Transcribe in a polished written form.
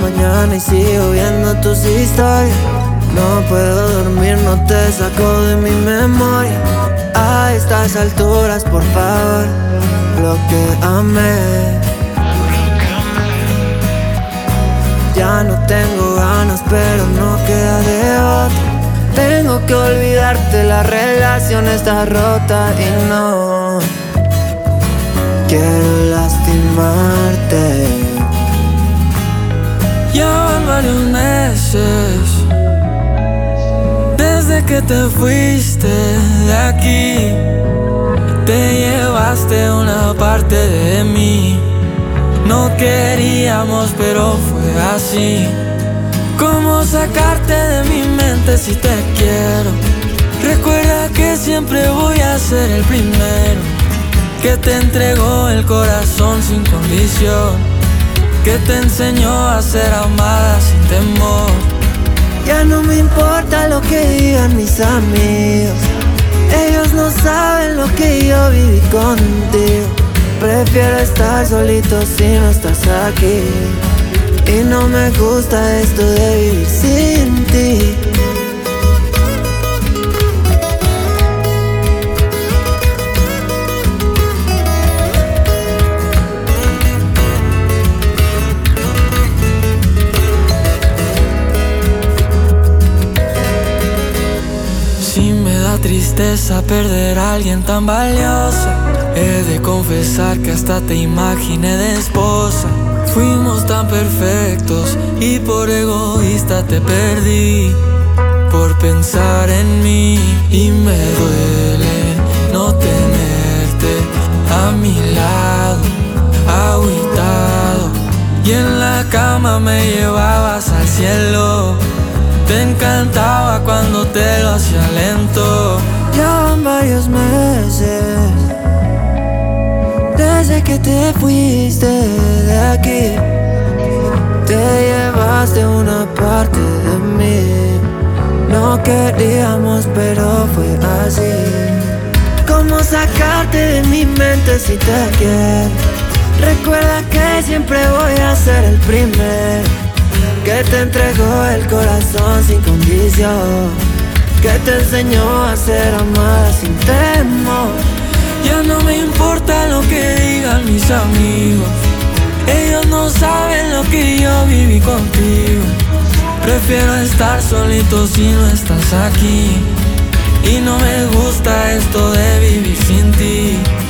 mañana y sigo viendo tus historias. No puedo dormir, no te saco de mi memoria. A estas alturas, por favor, lo que amé. Ya no tengo ganas, pero no queda de otra. Tengo que olvidarte, la relación está rota y no quiero lastimarte. Ya van varios meses desde que te fuiste de aquí. Te llevaste una parte de mí. No queríamos, pero fue así. ¿Cómo sacarte de mi mente si te quiero? Recuerda que siempre voy a ser el primero que te entregó el corazón sin condición, que te enseñó a ser amada sin temor. Ya no me importa lo que digan mis amigos, ellos no saben lo que yo viví contigo. Prefiero estar solito si no estás aquí, y no me gusta esto de vivir sin ti. Sí me da tristeza perder a alguien tan valiosa. He de confesar que hasta te imaginé de esposa. Fuimos tan perfectos y por egoísta te perdí, por pensar en mí. Y me duele no tenerte a mi lado, agüitado. Y en la cama me llevabas al cielo. Te encantaba cuando te lo hacía lento. Ya van varios meses desde que te fuiste de aquí. Te llevaste una parte de mí. No queríamos, pero fue así. ¿Cómo sacarte de mi mente si te quiero? Recuerda que siempre voy a ser el primero que te entregó el corazón sin condición, que te enseñó a ser amada sin temor. Ya no me importa lo que digan mis amigos, ellos no saben lo que yo viví contigo. Prefiero estar solito si no estás aquí, y no me gusta esto de vivir sin ti.